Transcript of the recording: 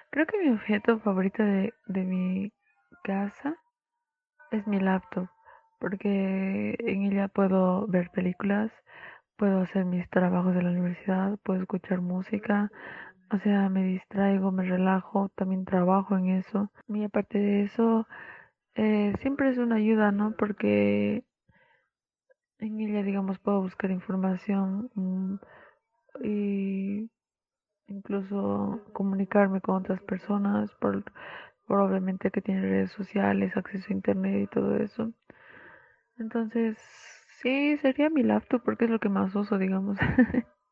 Creo que mi objeto favorito de mi casa es mi laptop, porque en ella puedo ver películas, puedo hacer mis trabajos de la universidad, puedo escuchar música, o sea, me distraigo, me relajo, también trabajo en eso. Y aparte de eso, siempre es una ayuda, ¿no? Porque en ella, digamos, puedo buscar información y incluso comunicarme con otras personas por obviamente que tiene redes sociales, acceso a internet y todo eso. Entonces, sí, sería mi laptop porque es lo que más uso, digamos.